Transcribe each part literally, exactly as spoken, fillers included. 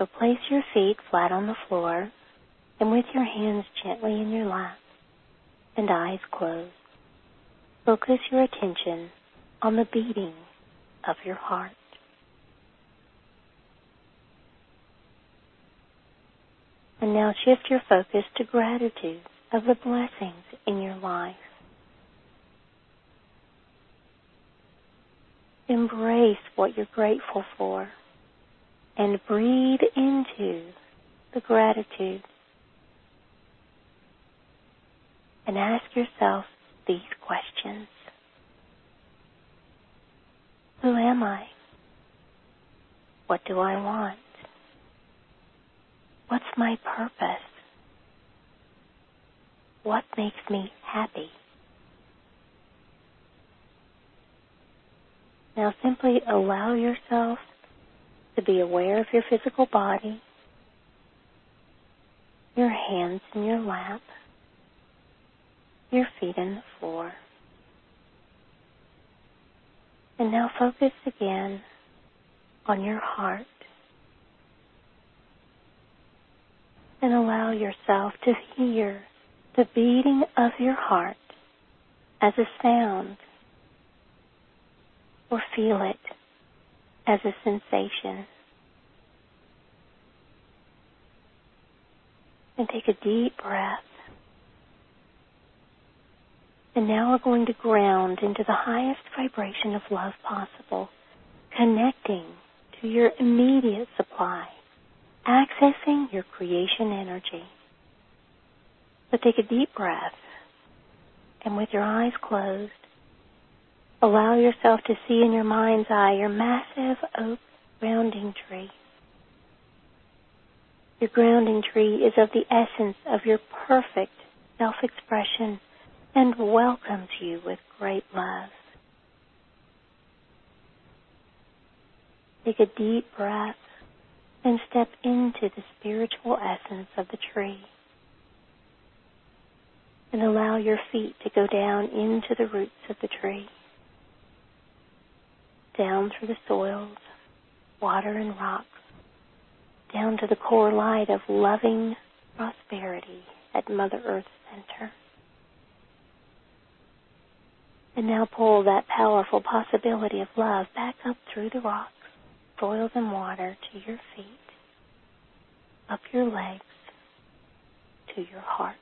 So place your feet flat on the floor and with your hands gently in your lap and eyes closed, focus your attention on the beating of your heart. And now shift your focus to gratitude of the blessings in your life. Embrace what you're grateful for and breathe into the gratitude. And ask yourself these questions. Who am I? What do I want? What's my purpose? What makes me happy? Now simply allow yourself to be aware of your physical body, your hands in your lap, your feet in the floor. And now focus again on your heart and allow yourself to hear the beating of your heart as a sound or feel it as a sensation. And take a deep breath. And now we're going to ground into the highest vibration of love possible, connecting to your immediate supply, accessing your creation energy. So take a deep breath, and with your eyes closed, allow yourself to see in your mind's eye your massive oak grounding tree. Your grounding tree is of the essence of your perfect self-expression and welcomes you with great love. Take a deep breath and step into the spiritual essence of the tree. And allow your feet to go down into the roots of the tree, down through the soils, water and rocks, down to the core light of loving prosperity at Mother Earth's center. And now pull that powerful possibility of love back up through the rocks, soils and water to your feet, up your legs, to your heart.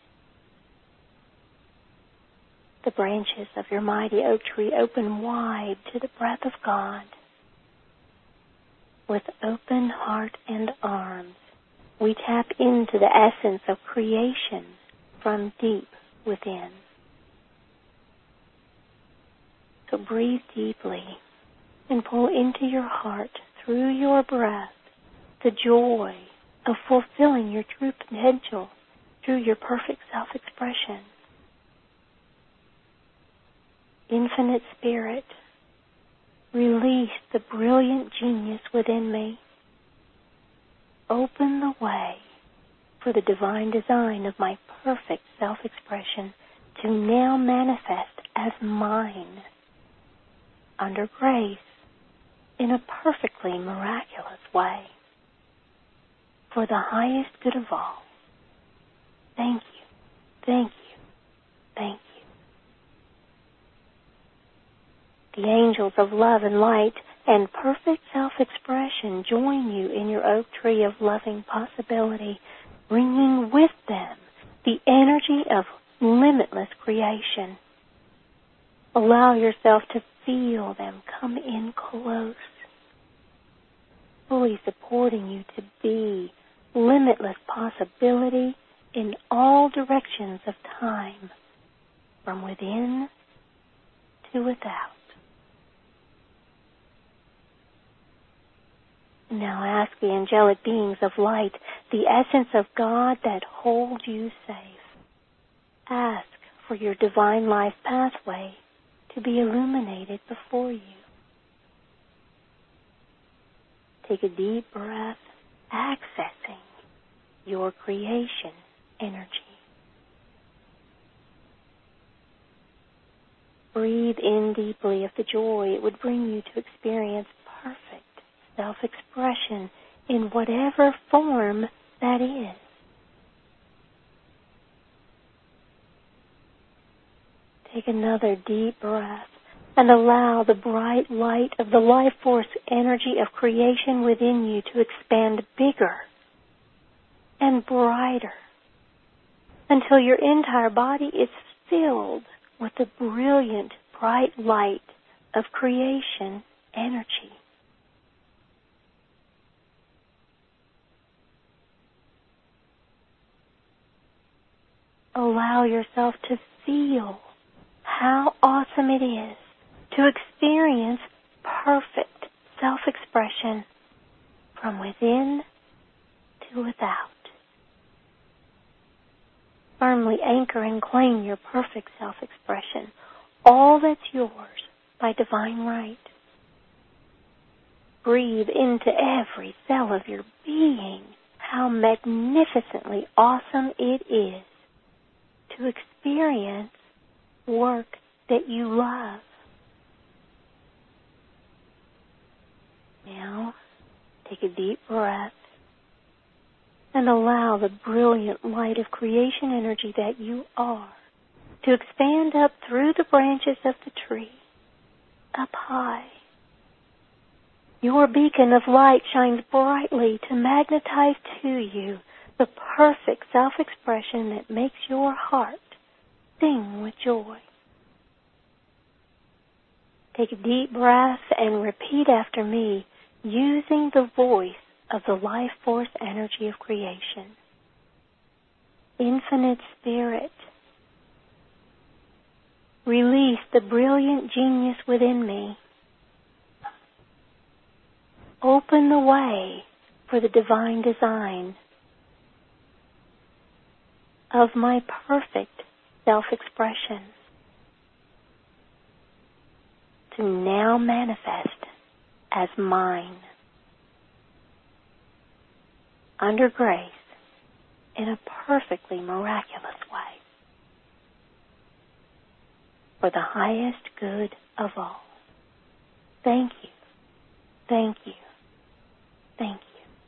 The branches of your mighty oak tree open wide to the breath of God. With open heart and arms, we tap into the essence of creation from deep within. So breathe deeply and pull into your heart through your breath the joy of fulfilling your true potential through your perfect self-expression. Infinite Spirit, release the brilliant genius within me. Open the way for the divine design of my perfect self-expression to now manifest as mine, under grace, in a perfectly miraculous way, for the highest good of all. Thank you, thank you, thank you. The angels of love and light and perfect self-expression join you in your oak tree of loving possibility, bringing with them the energy of limitless creation. Allow yourself to feel them come in close, fully supporting you to be limitless possibility in all directions of time, from within to without. Now ask the angelic beings of light, the essence of God that hold you safe. Ask for your divine life pathway to be illuminated before you. Take a deep breath, accessing your creation energy. Breathe in deeply of the joy it would bring you to experience perfect self-expression in whatever form that is. Take another deep breath and allow the bright light of the life force energy of creation within you to expand bigger and brighter until your entire body is filled with the brilliant, bright light of creation energy. Allow yourself to feel how awesome it is to experience perfect self-expression from within to without. Firmly anchor and claim your perfect self-expression, all that's yours by divine right. Breathe into every cell of your being how magnificently awesome it is to experience work that you love. Now, take a deep breath and allow the brilliant light of creation energy that you are to expand up through the branches of the tree, up high. Your beacon of light shines brightly to magnetize to you the perfect self-expression that makes your heart sing with joy. Take a deep breath and repeat after me using the voice of the life force energy of creation. Infinite Spirit, release the brilliant genius within me. Open the way for the divine design of my perfect self-expression to now manifest as mine, under grace, in a perfectly miraculous way, for the highest good of all. Thank you, thank you, thank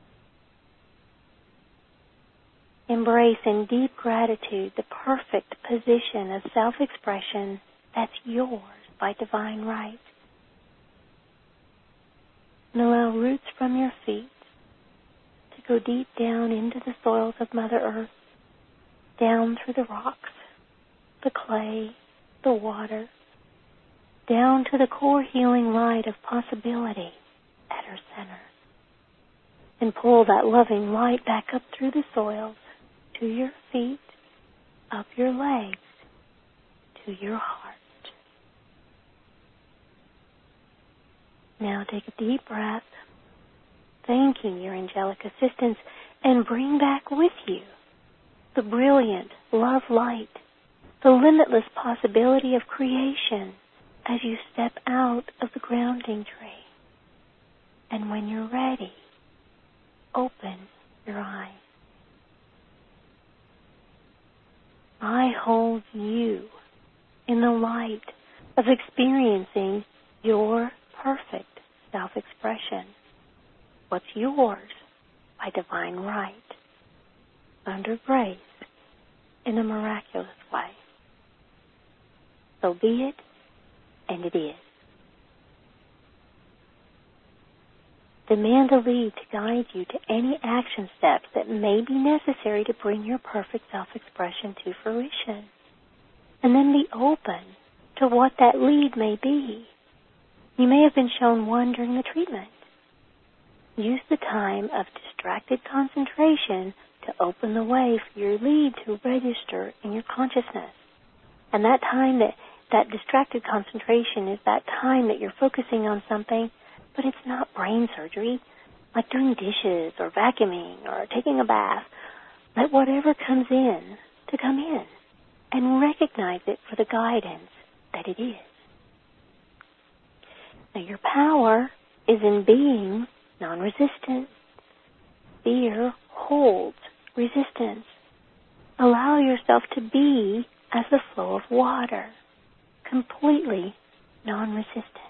you. Embrace in deep gratitude the perfect position of self-expression that's yours by divine right. And allow roots from your feet to go deep down into the soils of Mother Earth, down through the rocks, the clay, the water, down to the core healing light of possibility at her center. And pull that loving light back up through the soils to your feet, up your legs, to your heart. Now take a deep breath, thanking your angelic assistance, and bring back with you the brilliant love light, the limitless possibility of creation as you step out of the grounding tree. And when you're ready, open your eyes. I hold you in the light of experiencing your perfect self-expression, what's yours by divine right, under grace, in a miraculous way. So be it, and it is. Demand a lead to guide you to any action steps that may be necessary to bring your perfect self-expression to fruition. And then be open to what that lead may be. You may have been shown one during the treatment. Use the time of distracted concentration to open the way for your lead to register in your consciousness. And that time, that, that distracted concentration is that time that you're focusing on something, but it's not brain surgery, like doing dishes or vacuuming or taking a bath. Let whatever comes in to come in and recognize it for the guidance that it is. Now your power is in being non-resistant. Fear holds resistance. Allow yourself to be as the flow of water, completely non-resistant.